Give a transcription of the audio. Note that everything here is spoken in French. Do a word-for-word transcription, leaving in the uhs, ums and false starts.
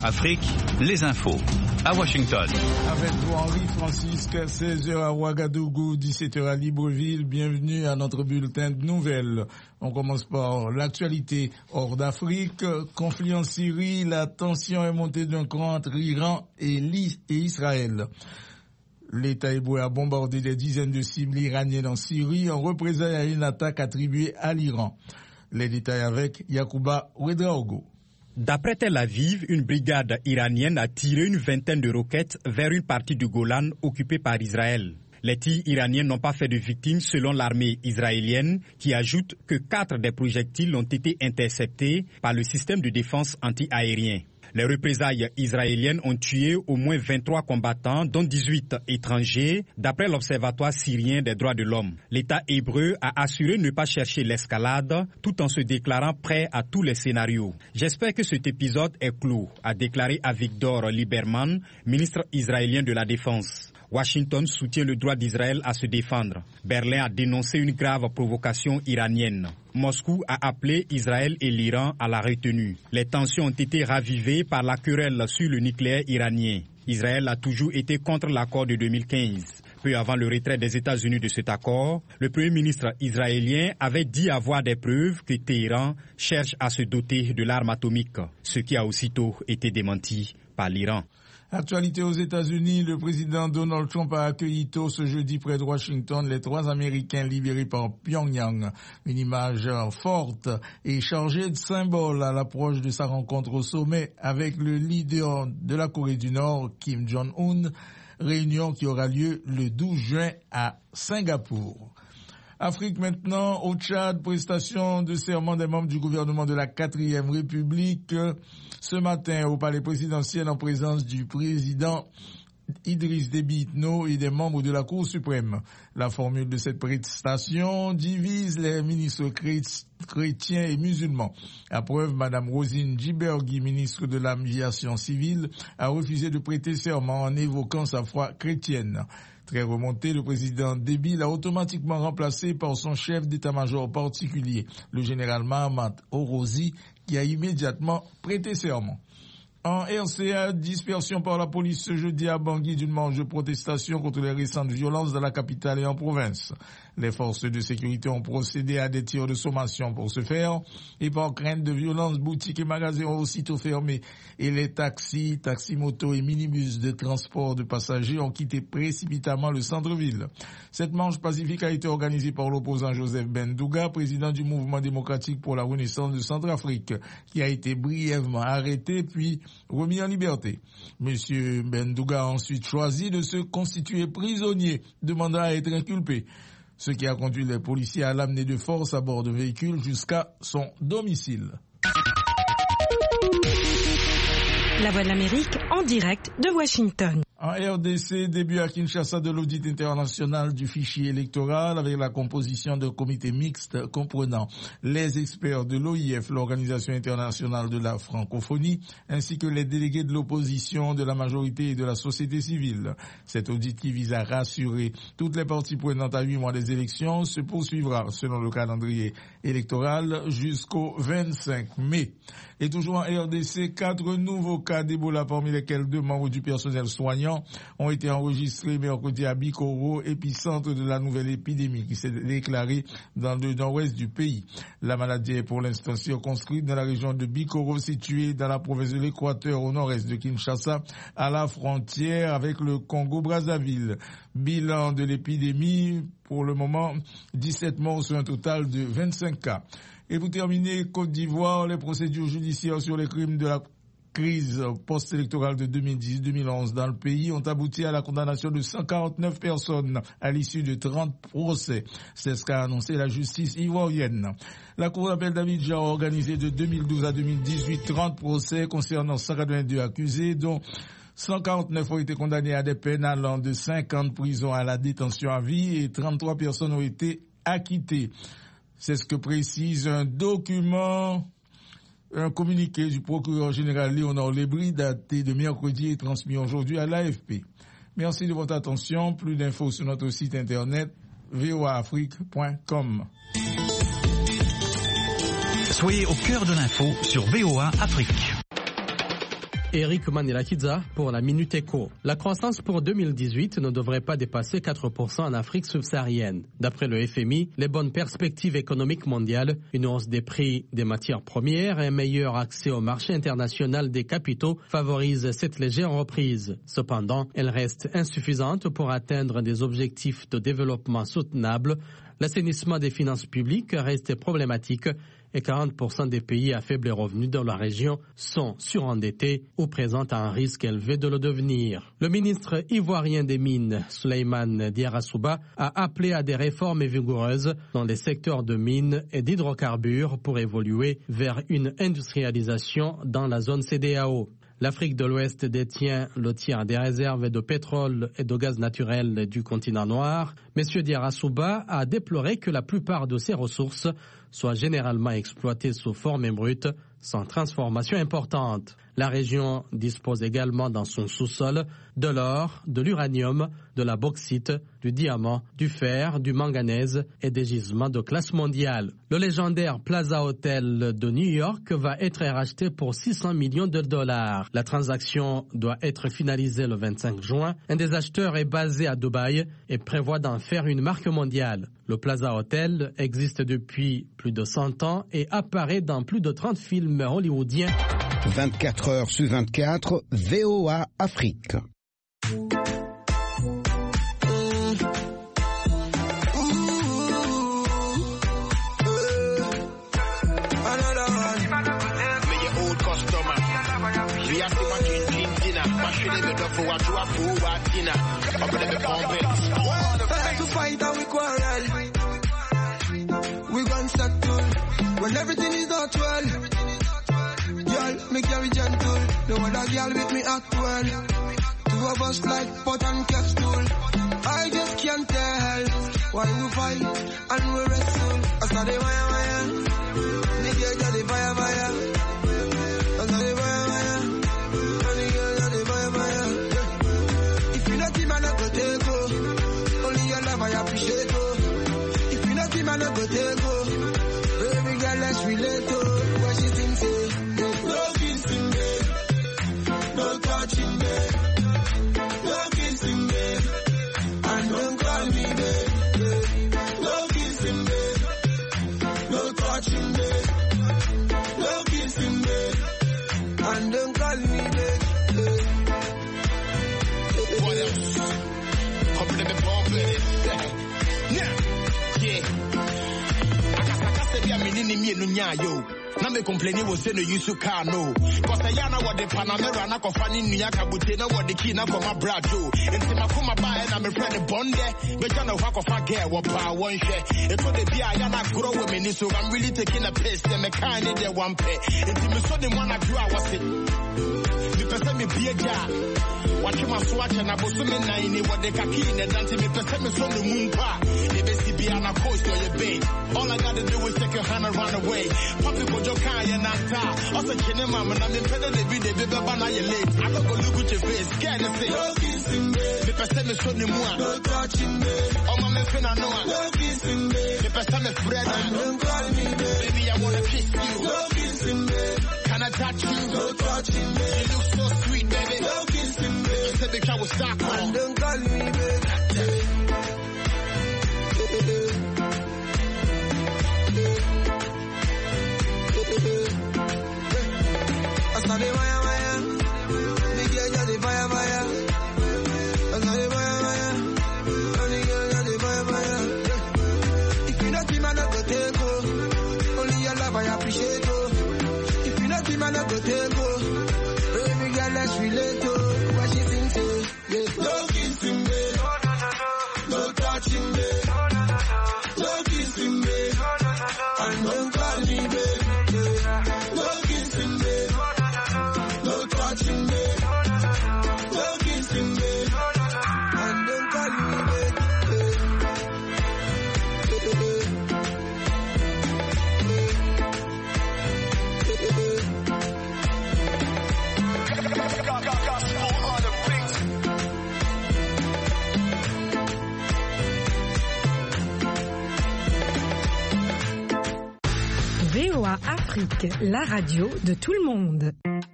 Afrique, les infos. À Washington. Avec vous, Henri Francisque, seize heures à Ouagadougou, dix-sept heures à Libreville. Bienvenue à notre bulletin de nouvelles. On commence par l'actualité hors d'Afrique. Conflit en Syrie, la tension est montée d'un cran entre Iran et, et Israël. L'État hébreu a bombardé des dizaines de cibles iraniennes en Syrie en représailles à une attaque attribuée à l'Iran. Les détails avec Yacouba Ouedraogo. D'après Tel Aviv, une brigade iranienne a tiré une vingtaine de roquettes vers une partie du Golan occupée par Israël. Les tirs iraniens n'ont pas fait de victimes selon l'armée israélienne qui ajoute que quatre des projectiles ont été interceptés par le système de défense anti-aérien. Les représailles israéliennes ont tué au moins vingt-trois combattants, dont dix-huit étrangers, d'après l'Observatoire syrien des droits de l'homme. L'État hébreu a assuré ne pas chercher l'escalade, tout en se déclarant prêt à tous les scénarios. J'espère que cet épisode est clos, a déclaré Avigdor Lieberman, ministre israélien de la Défense. Washington soutient le droit d'Israël à se défendre. Berlin a dénoncé une grave provocation iranienne. Moscou a appelé Israël et l'Iran à la retenue. Les tensions ont été ravivées par la querelle sur le nucléaire iranien. Israël a toujours été contre l'accord de deux mille quinze. Peu avant le retrait des États-Unis de cet accord, le Premier ministre israélien avait dit avoir des preuves que Téhéran cherche à se doter de l'arme atomique, ce qui a aussitôt été démenti par l'Iran. Actualité aux États-Unis, le président Donald Trump a accueilli tôt ce jeudi près de Washington les trois Américains libérés par Pyongyang. Une image forte et chargée de symboles à l'approche de sa rencontre au sommet avec le leader de la Corée du Nord, Kim Jong-un, réunion qui aura lieu le douze juin à Singapour. Afrique maintenant, au Tchad, prestation de serment des membres du gouvernement de la quatrième République. Ce matin, au palais présidentiel, en présence du président Idriss Déby Itno et des membres de la Cour suprême. La formule de cette prestation divise les ministres chrétiens et musulmans. À preuve, Mme Rosine Djibergui, ministre de l'aviation civile, a refusé de prêter serment en évoquant sa foi chrétienne. Très remonté, le président Déby l'a automatiquement remplacé par son chef d'état-major particulier, le général Mahamat Orozi, qui a immédiatement prêté serment. En R C A, dispersion par la police ce jeudi à Bangui d'une marche de protestation contre les récentes violences dans la capitale et en province. Les forces de sécurité ont procédé à des tirs de sommation pour ce faire et par crainte de violence, boutiques et magasins ont aussitôt fermé et les taxis, taxis-motos et minibus de transport de passagers ont quitté précipitamment le centre-ville. Cette marche pacifique a été organisée par l'opposant Joseph Bendouga, président du mouvement démocratique pour la renaissance de Centrafrique, qui a été brièvement arrêté puis remis en liberté. Monsieur Bendouga a ensuite choisi de se constituer prisonnier, demandant à être inculpé, ce qui a conduit les policiers à l'amener de force à bord de véhicules jusqu'à son domicile. La Voix de l'Amérique en direct de Washington. En R D C, début à Kinshasa de l'audit international du fichier électoral avec la composition d'un comité mixte comprenant les experts de l'O I F, l'Organisation internationale de la francophonie, ainsi que les délégués de l'opposition, de la majorité et de la société civile. Cet audit qui vise à rassurer toutes les parties prenantes à huit mois des élections se poursuivra selon le calendrier électoral jusqu'au vingt-cinq mai. Et toujours en R D C, quatre nouveaux cas d'Ebola, parmi lesquels deux membres du personnel soignant ont été enregistrés mercredi à Bikoro, épicentre de la nouvelle épidémie qui s'est déclarée dans le nord-ouest du pays. La maladie est pour l'instant circonscrite dans la région de Bikoro, située dans la province de l'Équateur au nord-est de Kinshasa, à la frontière avec le Congo-Brazzaville. Bilan de l'épidémie, pour le moment, dix-sept morts sur un total de vingt-cinq cas. Et pour terminer, Côte d'Ivoire, les procédures judiciaires sur les crimes de la crise post-électorale de deux mille dix deux mille onze dans le pays ont abouti à la condamnation de cent quarante-neuf personnes à l'issue de trente procès. C'est ce qu'a annoncé la justice ivoirienne. La Cour d'appel d'Abidjan a organisé de deux mille douze à deux mille dix-huit trente procès concernant cent quatre-vingt-deux accusés, dont cent quarante-neuf ont été condamnés à des peines allant de cinq ans de prison à la détention à vie et trente-trois personnes ont été acquittées. C'est ce que précise un document, un communiqué du procureur général Léonard Lébry daté de mercredi et transmis aujourd'hui à l'A F P. Merci de votre attention. Plus d'infos sur notre site internet v o a afrique point com. Soyez au cœur de l'info sur V O A Afrique. Eric Manilakidza pour la Minute Éco. La croissance pour deux mille dix-huit ne devrait pas dépasser quatre pour cent en Afrique subsaharienne. D'après le F M I, les bonnes perspectives économiques mondiales, une hausse des prix des matières premières et un meilleur accès au marché international des capitaux favorisent cette légère reprise. Cependant, elle reste insuffisante pour atteindre des objectifs de développement soutenable. L'assainissement des finances publiques reste problématique et quarante pour cent des pays à faible revenu dans la région sont surendettés ou présentent un risque élevé de le devenir. Le ministre ivoirien des Mines, Souleymane Diarra-Souba, a appelé à des réformes vigoureuses dans les secteurs de mines et d'hydrocarbures pour évoluer vers une industrialisation dans la zone C E D E A O. L'Afrique de l'Ouest détient le tiers des réserves de pétrole et de gaz naturel du continent noir. M. Diarra-Souba a déploré que la plupart de ces ressources soient généralement exploitées sous forme brute, sans transformation importante. La région dispose également dans son sous-sol de l'or, de l'uranium, de la bauxite, du diamant, du fer, du manganèse et des gisements de classe mondiale. Le légendaire Plaza Hotel de New York va être racheté pour six cents millions de dollars. La transaction doit être finalisée le vingt-cinq juin. Un des acheteurs est basé à Dubaï et prévoit d'en faire une marque mondiale. Le Plaza Hotel existe depuis plus de cent ans et apparaît dans plus de trente films hollywoodiens. vingt-quatre heures sur vingt-quatre, V O A Afrique. When everything is not well, girl, me carry gentle. No other girl with me act well. Two of us like pot and capsule. I just can't tell why we fight and we wrestle. I started wire wire, me girl got the fire fire. I started wire wire, and the girl got the fire fire. If you not him, I not go take go. Only your love I appreciate go. If you not him, I not go take go. Baby girl, let's relate to what she thinks. Say, no kissing me, no touching me, no kissing me, and don't call me babe. No kissing me, no touching me, no kissing me, and don't call me babe. What else? Couple of me bomb yeah. Yo, na me complaining was say no use to car no. Cause I yana what the Panamera na kofani nyaka butena what the key na koma brajo. Enti makoma ba na me friend bonde. Me jana wa kofa girl wa pa one share. E to the bia yana grow with me so I'm really taking a piss them me kind in there one pay. Enti me so the one I do I was it. Me pese me bia ja. Watch my swatch and I was so many what the kaki and dance me pese me so the moon pa. Me besi bia na coast or your bay. All I gotta do is take your hand and run away. Papi kojo kaya nanta. Also chene mama na me pede de bi de bebe bana ye late. I don't go look at your face. Can I say? No kissing me. Me pese me so ni mua. No touching me. Oh my me finna know. No kissing me. Me pese me Fred. Don't call me baby. Baby I wanna kiss you. No kissing me. Can I touch you? No touching me. You look so sweet baby. No kissing me. Me pese me try to stop on. Don't call me baby. I started wire wire, me girl got the fire fire. I started wire wire, and the girl got the fire fire. If you not him, I not go take go. Only your love I appreciate go. If you not him, I not go take go. Baby girl, let's relate to what she thinks. Yeah. No kissing me, no touching me, no kissing me, and don't call me baby. No kissing me, no touching me, no kissing me, and don't call me baby. V O A Afrique, la radio de tout le monde.